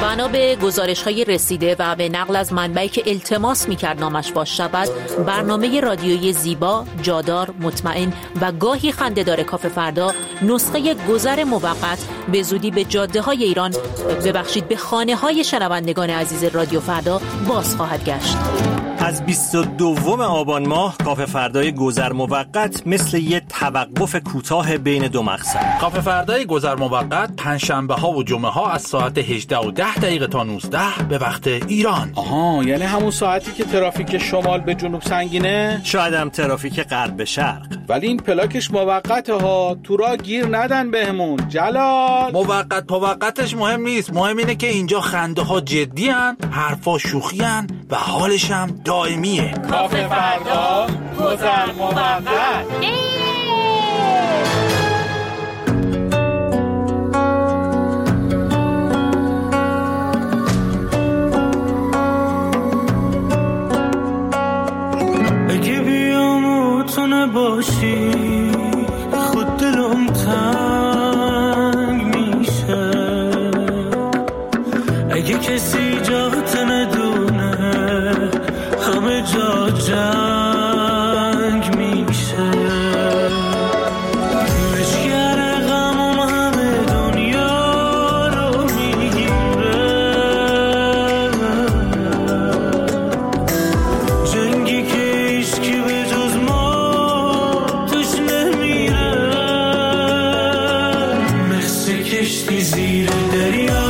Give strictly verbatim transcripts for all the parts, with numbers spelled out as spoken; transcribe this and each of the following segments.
بنا به گزارش‌های رسیده و به نقل از منبعی که التماس می‌کرد نامش فاش شود، برنامه رادیویی زیبا، جادار، مطمئن و گاهی خنده‌دار کافه فردا نسخه گذر موقت به زودی به جاده‌های ایران، ببخشید به خانه‌های شنوندگان عزیز رادیو فردا باز خواهد گشت. از بیست و دوم آبان ماه کافه فردای گذر موقت مثل یه توقف کوتاه بین دو مقصد. کافه فردای گذر موقت پنجشنبه ها و جمعه ها از ساعت هجده و ده دقیقه تا نوزده به وقت ایران. آها، یعنی همون ساعتی که ترافیک شمال به جنوب سنگینه؟ شاید هم ترافیک غرب به شرق. ولی این پلاکش موقته ها، تو راه گیر ندن بهمون. جلال موقت موقتش مهم نیست، مهم اینه که اینجا خنده ها جدی هن، حرفا شوخی هن و حالش هم دائمیه. کافه فردا گذر موقت. اگه بیام تو نباشی خود دلم تنگ میشه، اگه کسی جات ندونه همه جا جنگ میشه، لشگر غمم همه دنیا رو میگیره، جنگی که هیچکی به جز ما توش نمیره، مثل کشتی زیر دریا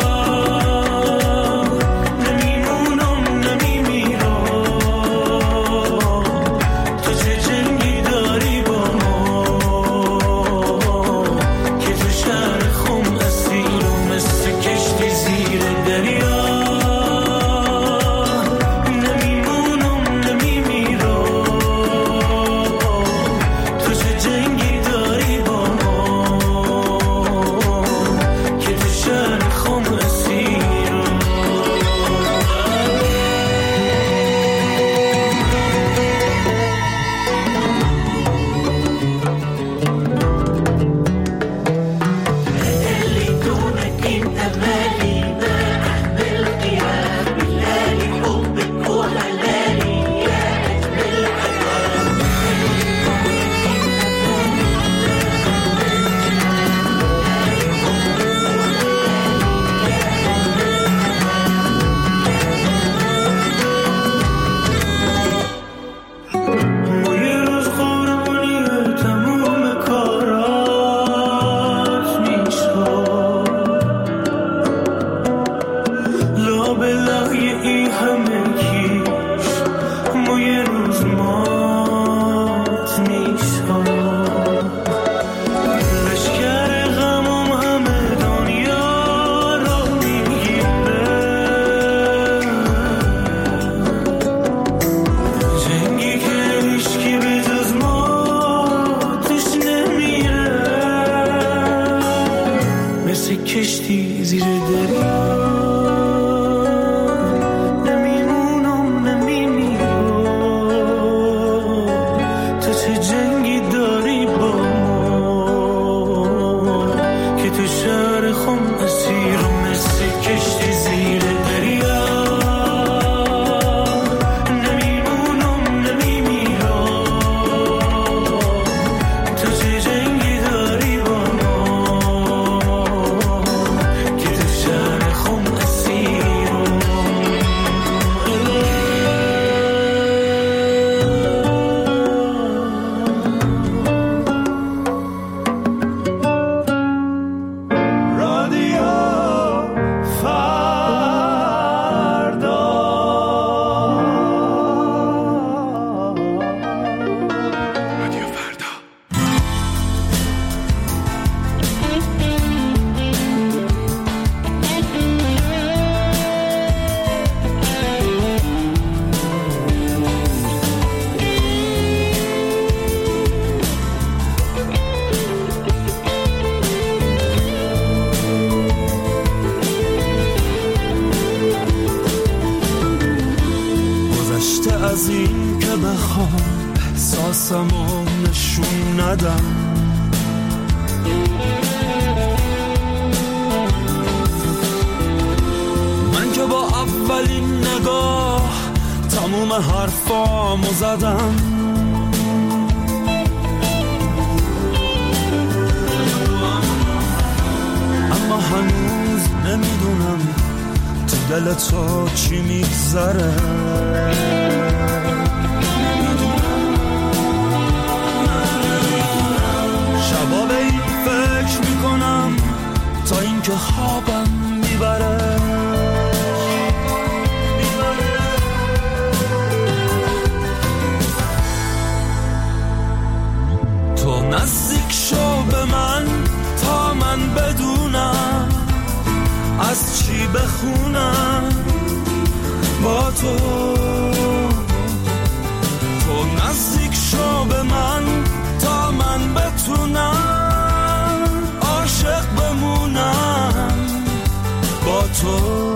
کشتی زیر دریا نمیمونم نمیمیرم، تو چه جنگی داری با ما که تو شهر خم اسیرم، مثل کشتی زیر دریا نمیمونم نمیمیرم، تو چه جنگی داری با از این که بخوام احساسمو نشون ندم، اولین نگاه تموم حرفامو زدم، اما هنوز نمیدونم تو دل تو چی میگذره. شبا به این فکر میکنم تا اینکه خوابم میبره. تو نزدیک شو به من تا من بدونم از چی بخونم با تو. تو نزدیک شو به من تا من بتونم عاشق بمونم با تو.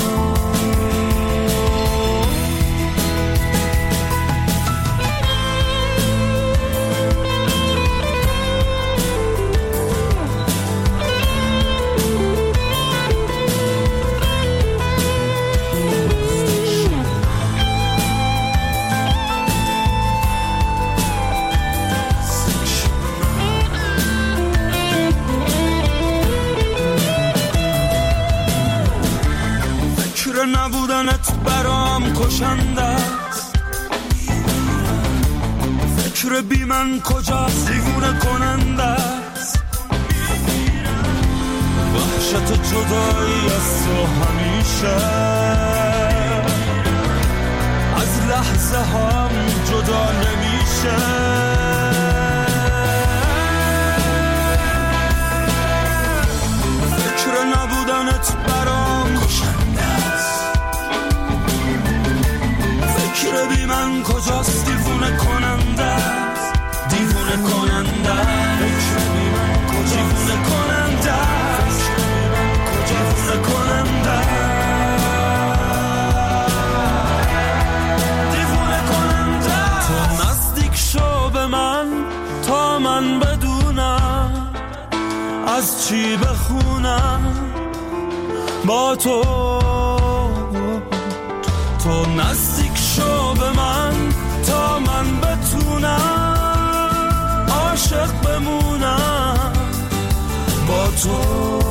نبودنت برام کشنده است، فکر بی من کجاست دیوونه کننده است. وحشت جدایی از تو همیشه از لحظه هم جدا نمیشه. فکر نبودنت برام کشنده است، فکر بی من کجاست دیوونه کننده است، دیوونه کننده است. فکر بی من کجاست دیوونه کننده است، دیوونه کننده دیوونه کننده. تو نزدیک شو به من تا من بدونم از چی بخونم با تو. تو نزدیک شو به من تا من بتونم عاشق بمونم با تو.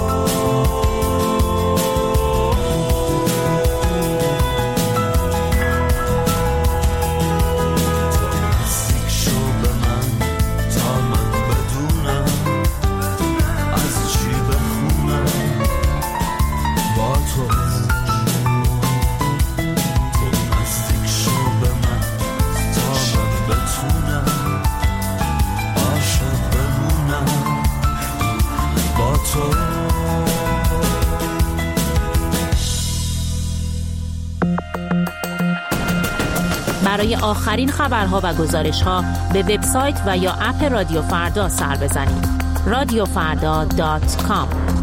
برای آخرین خبرها و گزارش‌ها به وبسایت و یا اپ رادیو فردا سر بزنید. رادیو فردا دات کام.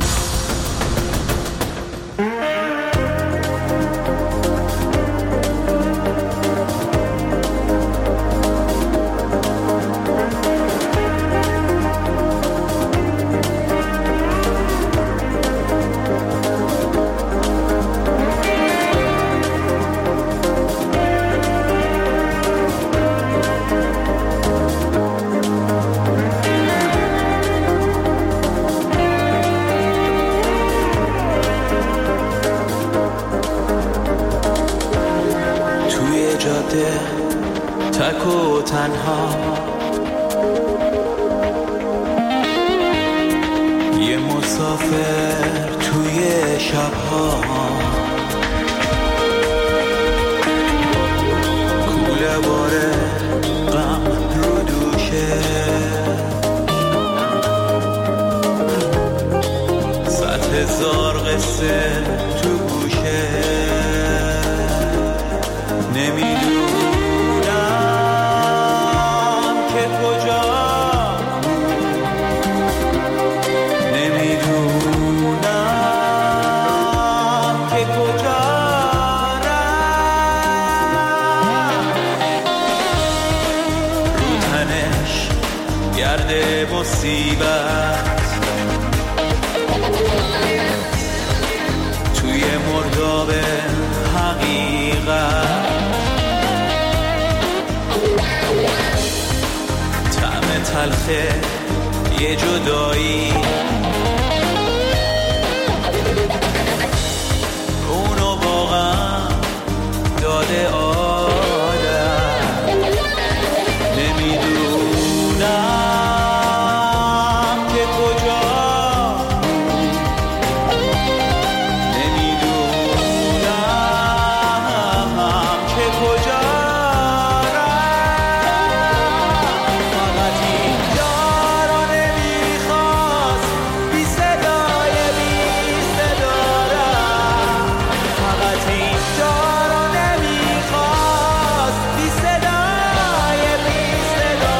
تک و تنها یه مسافر توی شبها، کوله باره غم رو دوشه، صد هزار قصه تو گوشه، نمیدونم که کجا، نمیدونم که کجا رفت، رو تنش گرد مصیبت، توی مردابه حقیقت، طعم تلخه یه جدایی، اونو واقعا داده آدم. نمیدونم که کجا، نمیدونم که کجا رفت، فقط اینجا رو نمیخواست بی صدای بی صدا رفت، فقط اینجا رو نمیخواست بی صدای بی صدا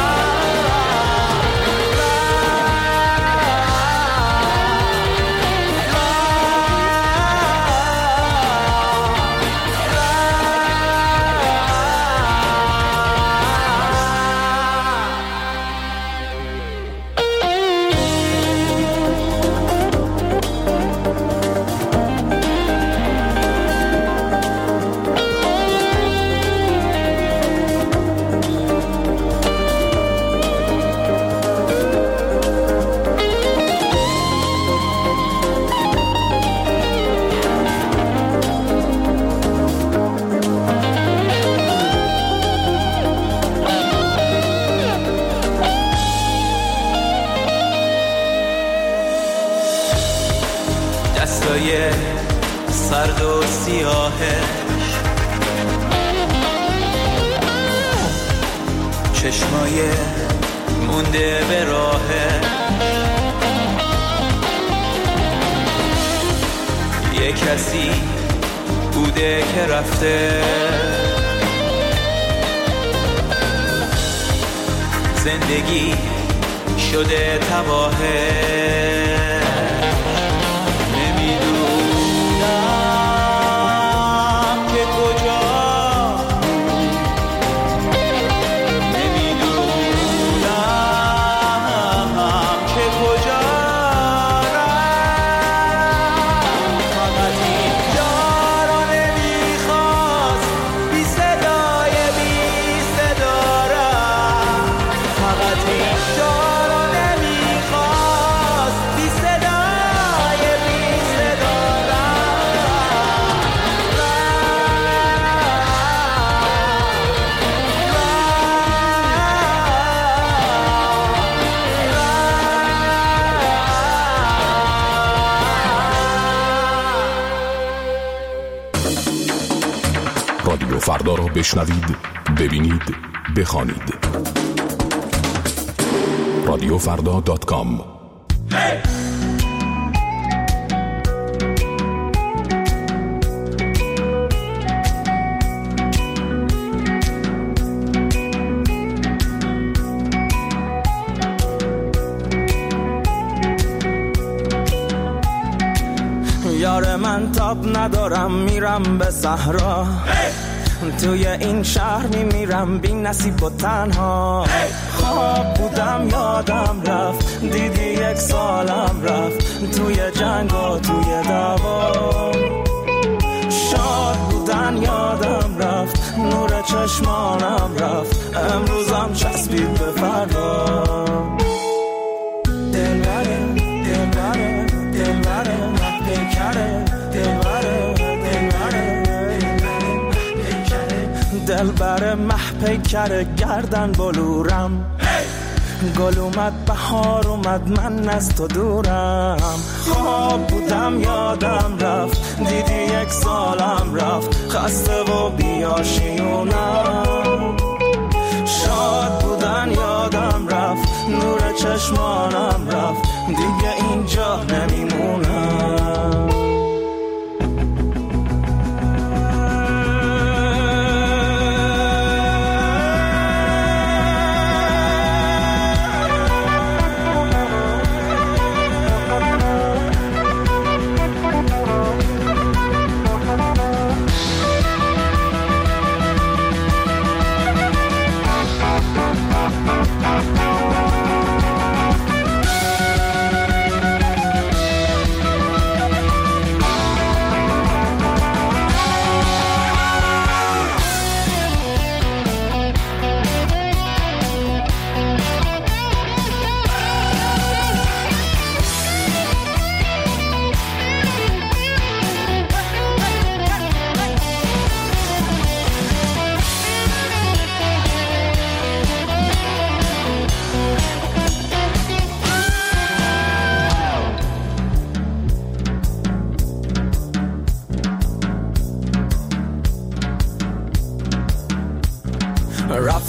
دستای سرد و سیاهش، چشمای مونده به راهش، یه کسی بوده که رفته، زندگی شده تباهه. رادیو فردا را بشنوید، ببینید، بخوانید. رادیو فردا دات کام. یار من تاب ندارم میرم به صحرا، توی این شهر میمیرم بی نصیب و تنها. خواب بودم یادم رفت، دیدی یک سالم رفت، توی جنگ و توی دعوا. شاد بودن یادم رفت، نور چشمانم رفت، امروزم چسبید به فردا. دلبره دلبره دلبره محبکره، دلبره دلبره دلبره محپیکره، گردن بلورم. گل اومد بهار اومد من از تو دورم. خواب بودم یادم رفت، دیدی یک سالم رفت، خسته و بیاشیونم. شاد بودن یادم رفت، نور چشمانم رفت، دیگه اینجا نمیمونم.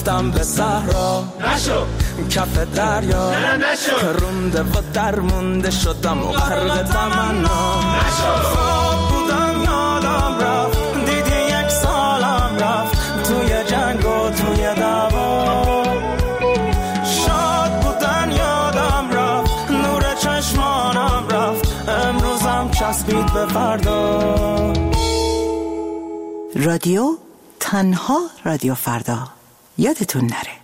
رفتم به صحرا نشو کف دریا نه نشو رونده و درمونده شدم و غرق تمنا نشو خواب بودم یادم رفت دیدی یک سالم رفت توی جنگ و توی دعوا شاد بودن یادم رفت نور چشمانم رفت امروزم چسبید به فردا. رادیو تنها رادیو فردا یادتون نره.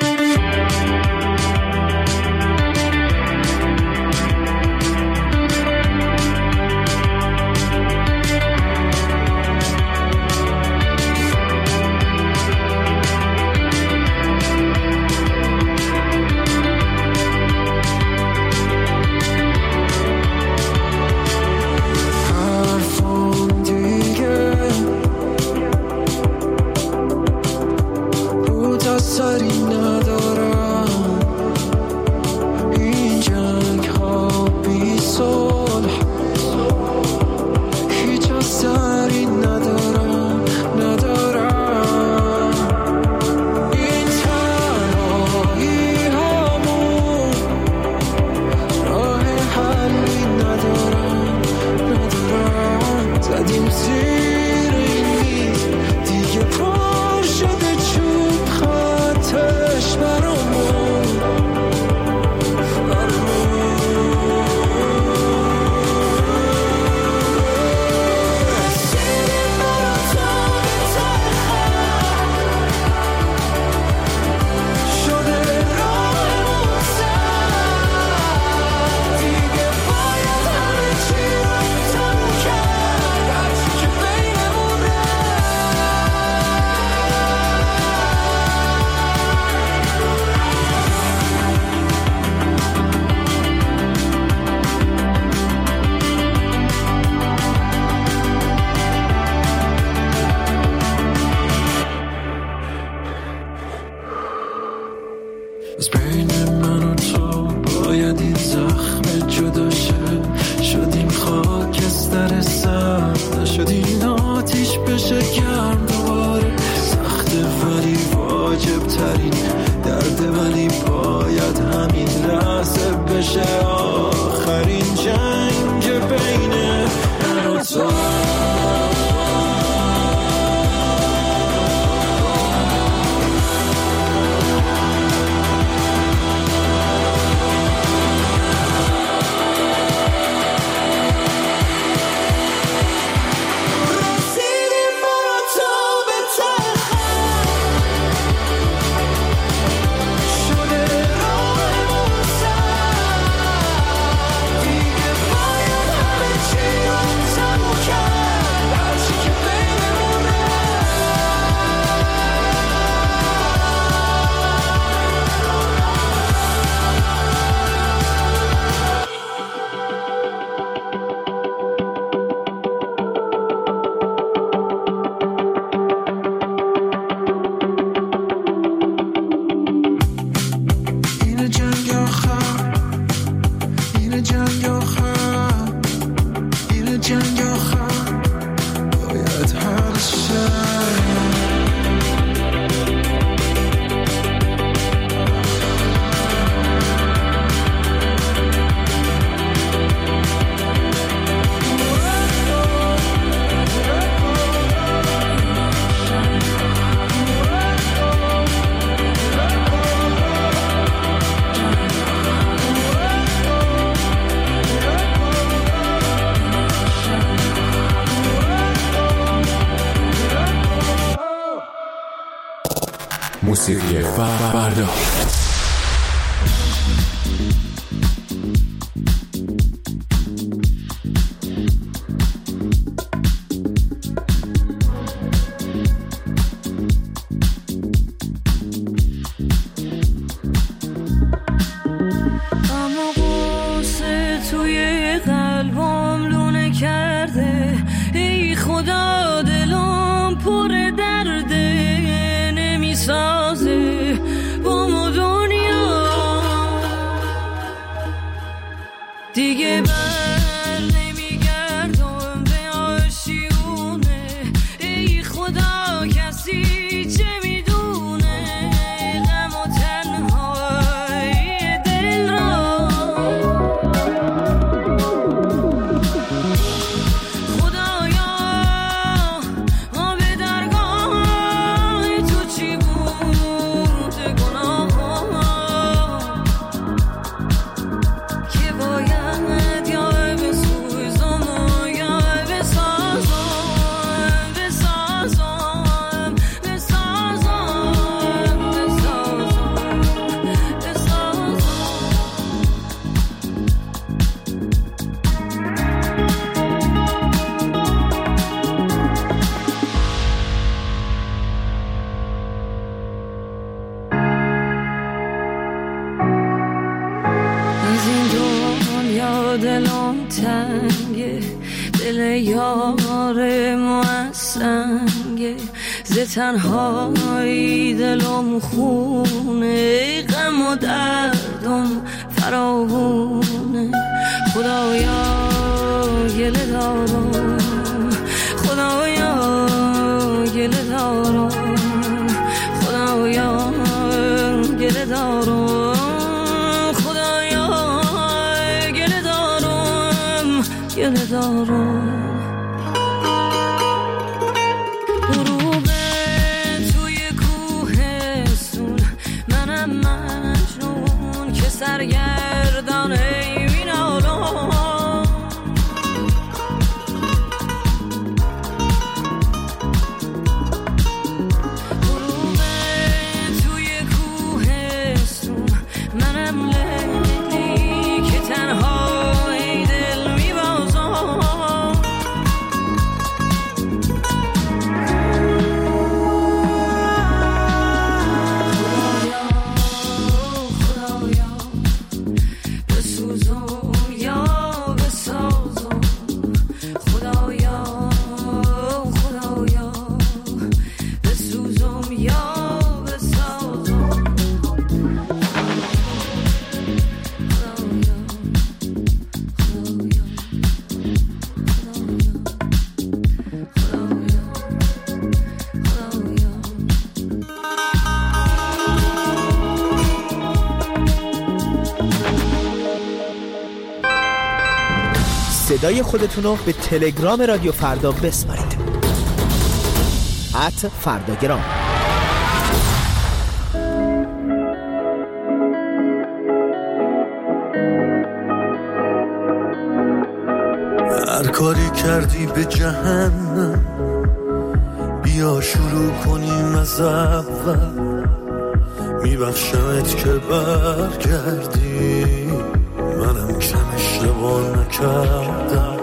موسیقی فردا. سازه با مدار یار موسنگه ز تنهایی دلم خونه غم و دردم فراوونه خدایا گله دارم خدایا گله دارم خدایا گله دارم خدایا گله دارم گله دارم غروب توی کوهستون منم مجنون که سرگردان این عالم صدای خودتون رو به تلگرام رادیو فردا بسپارید ات فرداگرام. هر کاری کردی به جهنم بیا شروع کنیم از اول میبخشمت که برگردی منم کم اشتباه نکردم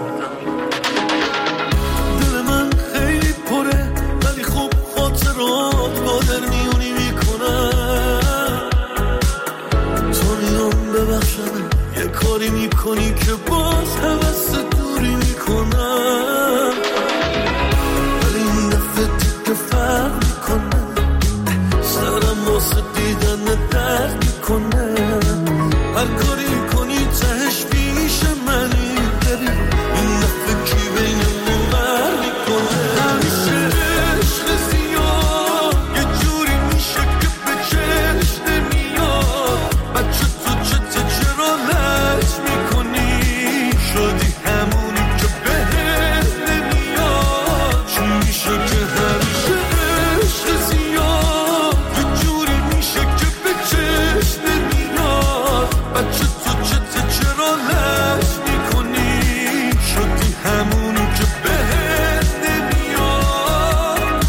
دل من خیلی پره ولی خوب خاطرات قادر میونی میکنم تو میام ببخشم یه کاری میکنی که باز حوث دوری میکنم ولی این دفعه دیگه فرق میکنه سرم واسه دیدن درد میکنه هر کاری کنی تهش پیش منی بری این دفعه کی بینمون بر میکنه همیشه عشق زیاد یه جوری میشه که به چشم نمیاد بچه تو چته چرا لج میکنی شدی همونی که بهت نمیاد چون میشه که همیشه عشق زیاد یه جوری میشه که به چشم نمیاد بچه تو چته چرا لج میکنی شدی همونی که بهت نمیاد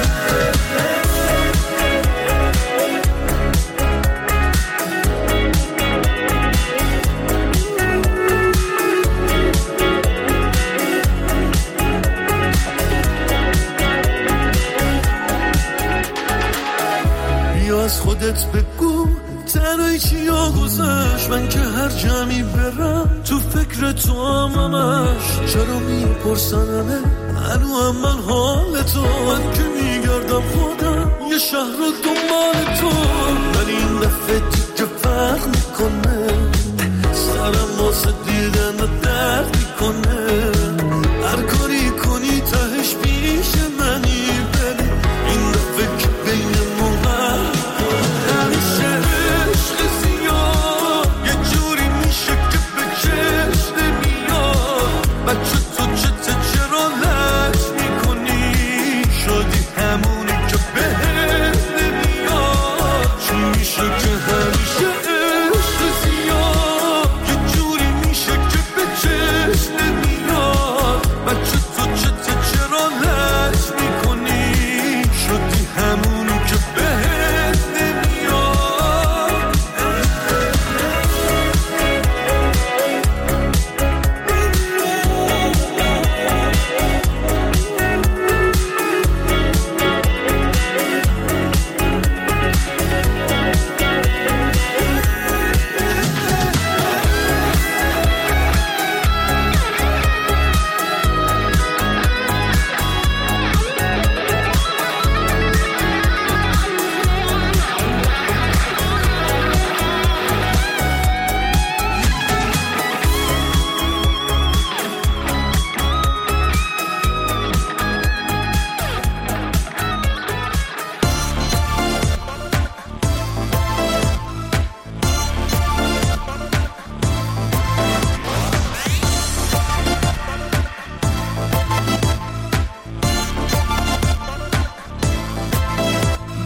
بیا از خودت بگو تنهایی چیا گذشت من که هر جمعی برم تو فکر تو هم همش چرا میپرسن همه هنو هم من حال تو من که میگردم خودم یه شهر رو دنبال تو ولی این دفعه دیگه فرق میکنه سرم واسه دیدن و درد میکنه هر کاری کنی تهش پیش منی بری این دفعه که بینمون بر میکنه همیشه عشق زیاد یه جوری میشه که به چشم نمیاد بچه تو چته چرا لج میکنی شدی همونی که بهت نمیاد چون میشه که همیشه عشق زیاد یه جوری میشه که به چشم نمیاد بچه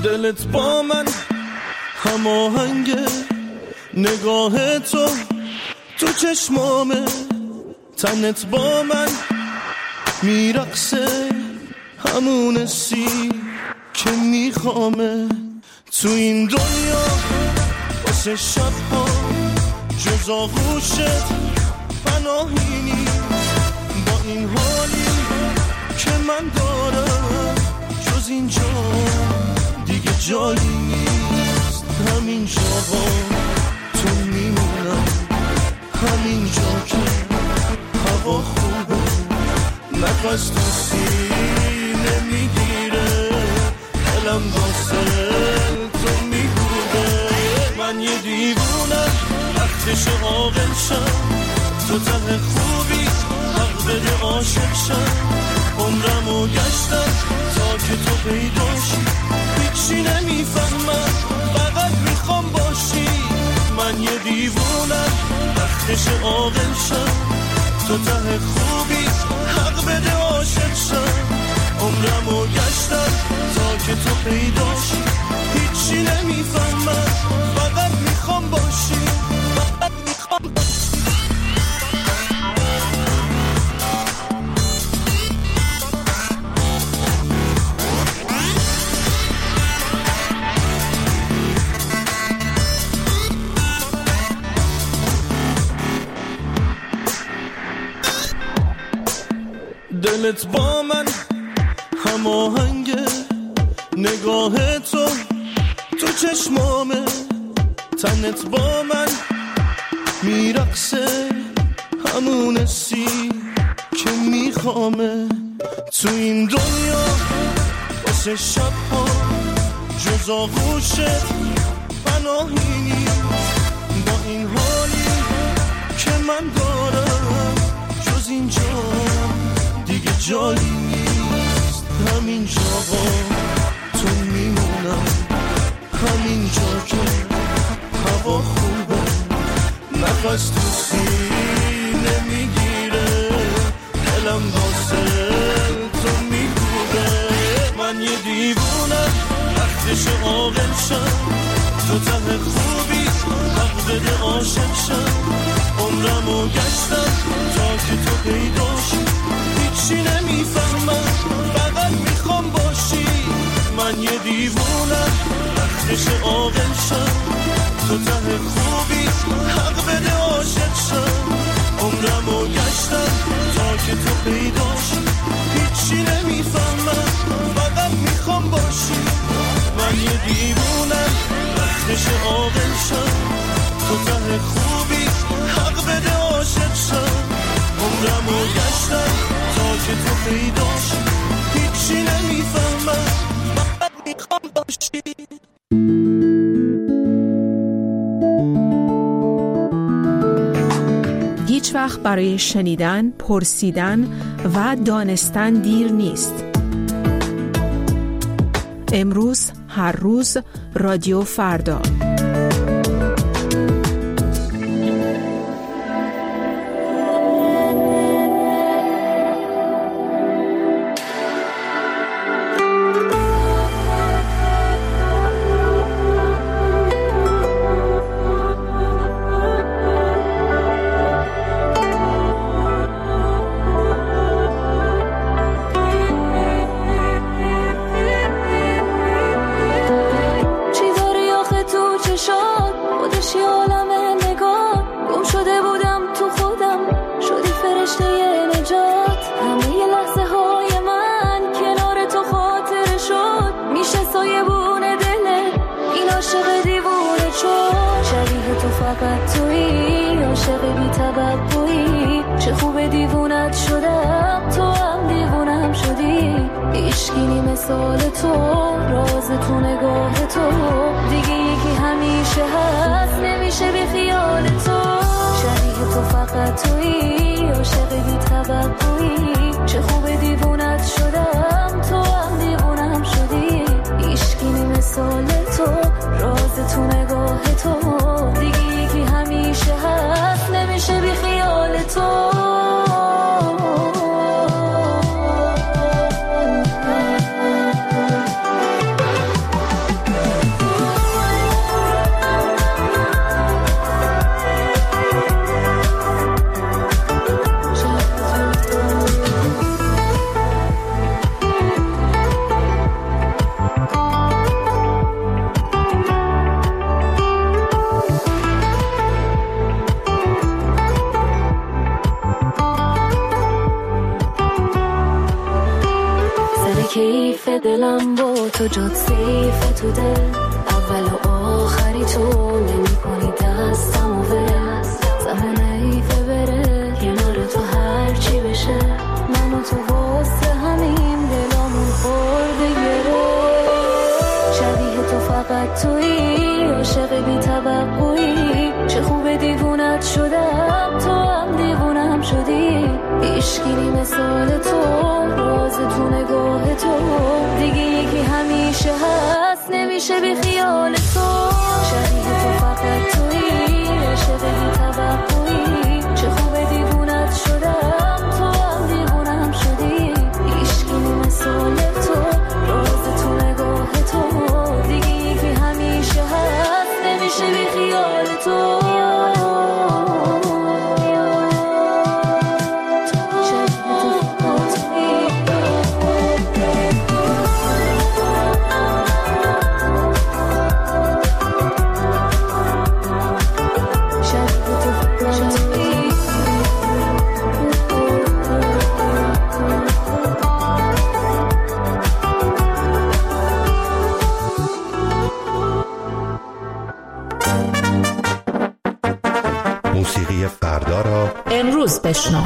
دلت با من هماهنگه، نگاه تو تو چشمامه، تنت با من میرقصه، همون سی که میخوامه. تو این دنیا واسه شبها جز آغوشت پناهی نیست، با این حالی که من دارم جز اینجا دیگه جایی نیست. همین جا تو میمونم، همین جا که هوا خوبه، نفس تو سینه میگیره، دلم واسه تو میگوده. من یه دیوونم وقتش عاقل شم، تو ته خوبی حق بده عاشق شم. عمرمو گشتم تا که تو پیداشی، هیچی نمیفهمم فقط میخوام باشی. من یه دیوونم وقتش عاقل شم، تو ته خوبی حق بده عاشق شم. عمرمو گشتم تا که تو پیداشی، هیچی نمیفهمم فقط میخوام باشی، فقط میخوام باشی. دلت با من هماهنگه، نگاه تو تو چشمامه، تنت با من میرقصه، همون سی که میخوامه. تو این دنیا واسه شبها جز آغوشت پناهی نیست، با این حالی که من دارم جز اینجا دیگه جایی نیست. همین جا تو میمونم، همین جا که هوا خوبه، نفس تو سینه میگیره، دلم واسه تو میگوده. من یه دیوونم وقتش عاقل شم، تو ته خوبی حق بده عاشق شم. عمرمو گشتم تا که تو پیداشی، هیچی نمیفهمم فقط میخوام باشی. من یه دیوونم وقتش عاقل شم، تو ته خوبی حق بده عاشق شم. عمرمو گشتم تا که تو پیداشی، هیچی نمیفهمم فقط میخوام باشی. من یه دیوونم وقتش عاقل شم، تو ته خوبی حق بده عاشق شم. عمرمو گشتم تا که تو پیداشی، هیچی نمیفهمم فقط میخوام باشی. هیچ وقت برای شنیدن، پرسیدن و دانستن دیر نیست. امروز، هر روز، رادیو فردا. کیف دلم با تو جات سیف تو دل اول و آخری تو نمی کنی دستم و ول زمان ایفه بره کنار تو هر چی بشه من و تو واسه همین دلامون خورده گره شبیه تو فقط تویی عاشق بی توقعی چه خوب دیوونت شدم تو هم دیوونم شدی عشقی مثال تو راز تو نگاه تو دیگه یکی همیشه هست نمیشه بی خیال تو شبیه تو فقط تویی عاشق بی توقعی چه خوب دیوونت شدم تو هم دیوونم شدی عشقی مثال تو راز تو نگاه تو دیگه یکی همیشه هست نمیشه بی خیال تو موسیقی فردا را امروز بشنو.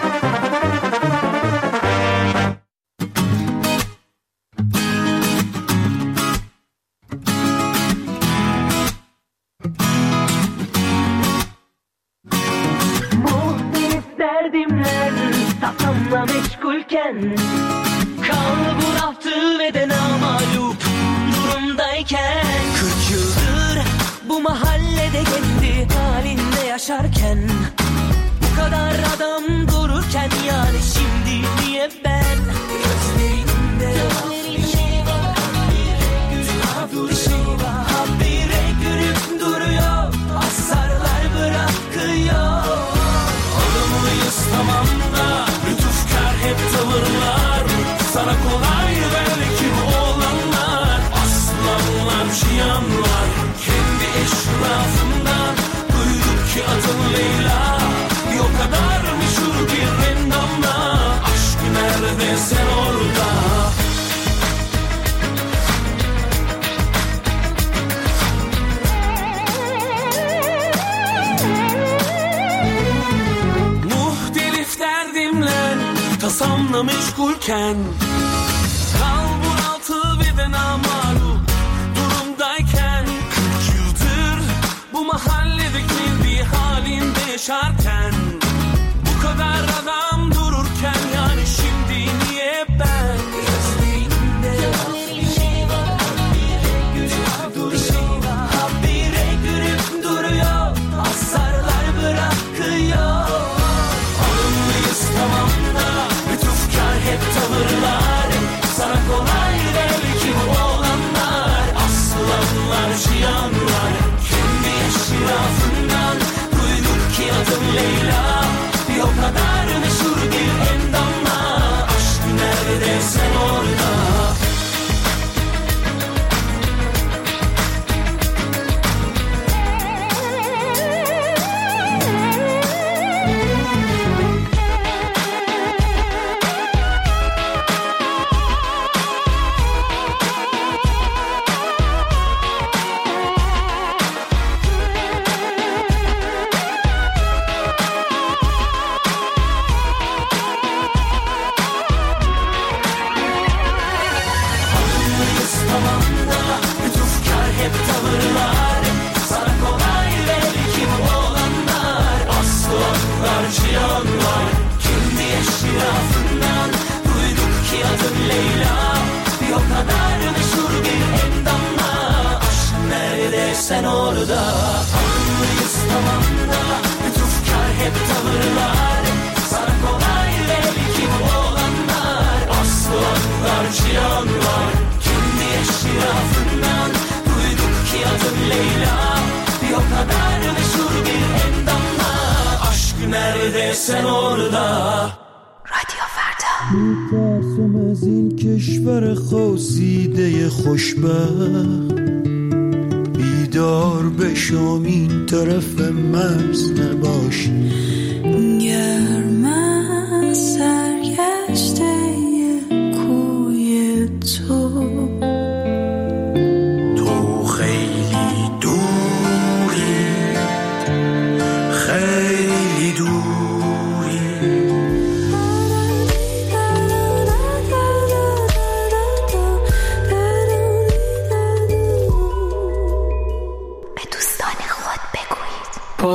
Muhtelif derdimler safamla meşgulken kal bu raftı ve de namalup durumdayken kırk yıldır bu mahallede kendi halinde yaşarken bu kadar adam dururken yani şimdi niye ben gözlerinde bir şey var bir şey var habire gülüp duruyor asarlar bırakıyor olumluyuz tamam da lütufkar hep tavırlar sana kolay belki olanlar aslanlar cihanlar kendi eşrafından duyduk ki adın Leyla bir o kadar meşhur bir endamla aşk nerede sen orada muhtelif derdimler tasamla meşgulken kal bunaltı ve de namalup durumdayken kırk yıldır bu mahallede kendi halinde yaşarken bu kadar adam dururken yani şimdi niye ben gözlerinde bir şey var bir şey var habire gülüp duruyor asarlar bırakıyor olumluyuz tamam da lütufkar hep tavırlar sana kolay belki olanlar aslanlar cihanlar kendi eşrafından duyduk ki adın Leyla bir o kadar meşhur bir endamla aşk nerede sen orada sen orada anlıyız tamam da lütufkar hep tavırlar sana kolay belki bu olanlar aslanlar cihanlar kendi eşrafından duyduk ki adın Leyla bir o kadar meşhur bir endamla aşk nerede sen orada رادیو فردا میترسم از این کشور خاصیده خوشبخت بیدار بشم این طرف مرز نباش گرم سرگشته کوی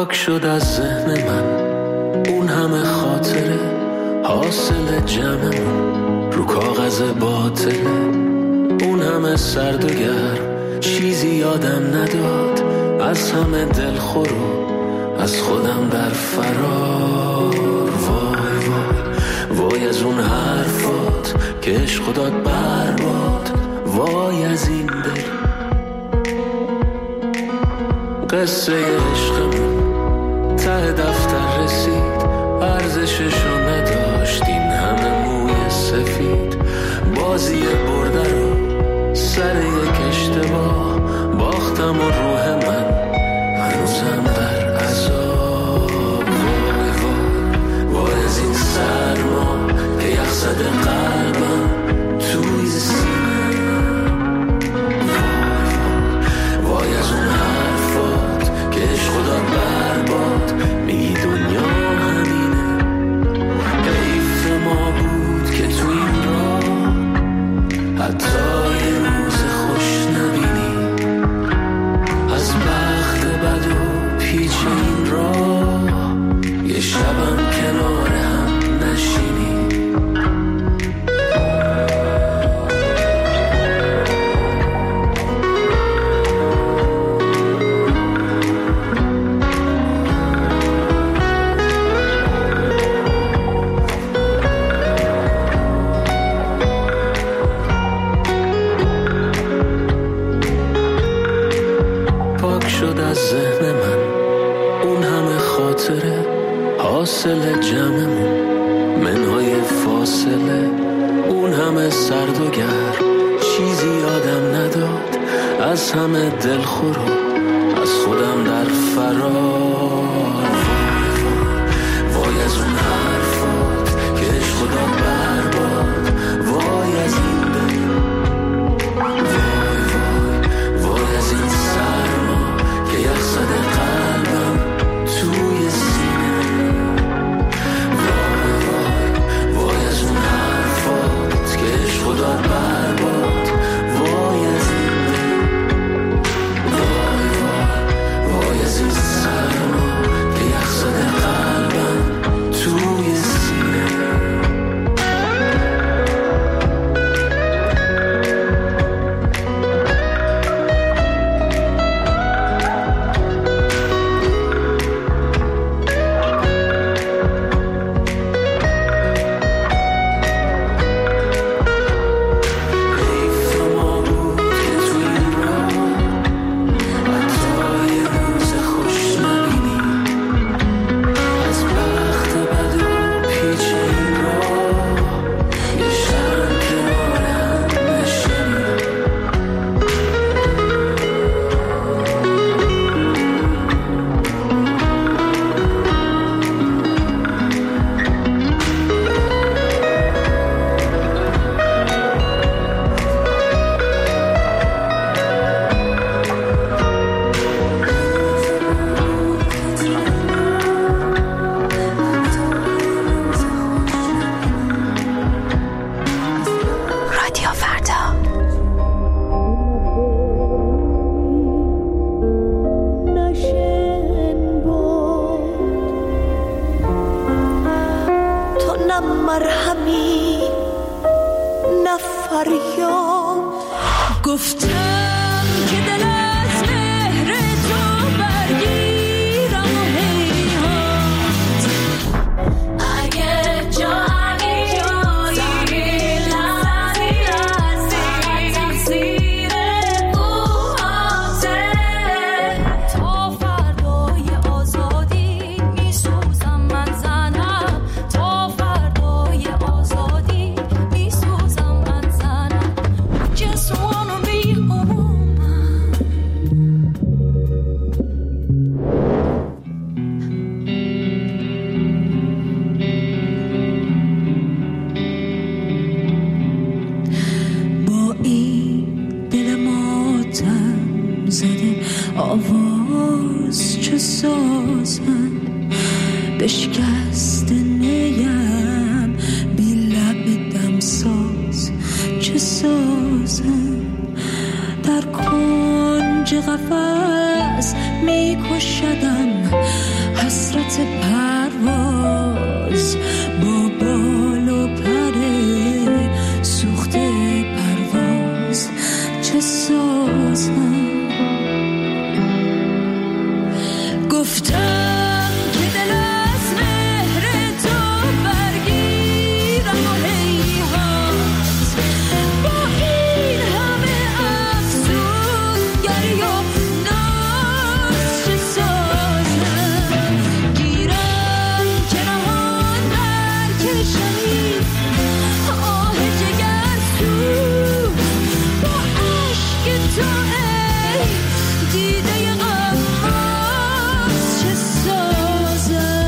پاک شد از ذهن من اون همه خاطره حاصل جمعمون رو کاغذ باطله، اون همه سرد و گرم چیزی یادم نداد، از همه دلخورو از خودم در فرار. وای وای وای از اون حرفات که عشق داد برباد، وای از این دل قصه عشقمون ته دفتر رسید، ارزششو نداشت این همه موی سفید، بازی برده رو سر یک اشتباه باختم و روح من هنوزم در عذاب. وای وای وای از این سرما که یخ زده قلبم توی سینه، وای وای وای از اون حرفات که عشق داد برباد، میگی دنیا همینه، حیف ما بود که تو این راه حتی یه روز خوش نبینی، از بخت بد و پیچ این راه یه شبم کنار هم نشینی. ذهن من اون همه خاطره حاصل جمعمون، منهای فاصله اون همه سرد و گرم چیزی یادم نداد، از همه دلخورو از خودم در فرار. وای از اون حرفات که عشق داد برباد، وای از این دل، وای وای وای از این سرما که یخ زده قلبم توی سینه، وای وای وای از اون حرفات که عشق داد برباد، وای از این دل، وای وای وای از این سرما که یخ زده قلبم توی سینه. بشکست نیم بی لب دمساز چه سازم در کنج برج قفس میکشدم حسرت پرواز با بال و پر سوخته پرواز چه سازم گفتم که دل از مهر تو برگیرم و هیهات با این همه افسونگری و ناز چه سازم گیرم که نهان برکشمی آه جگرسوز با عشق تو ای دیده غماز چه سازم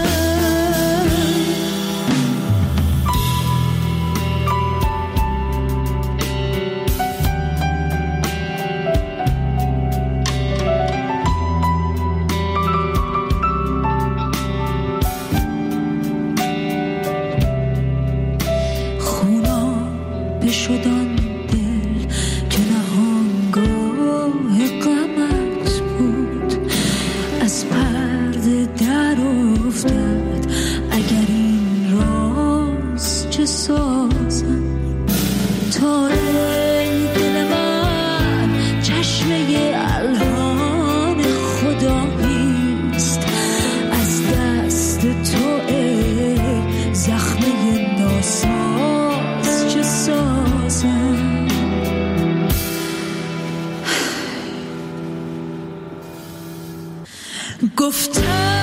خونا بشدان دل که نهانگاه غمت بود از پرده در افتاد اگر این راز چه سازم تا ای دل من چشمه الهان خداییست از دست تو ای زخمه ناساز چه سازم گفتم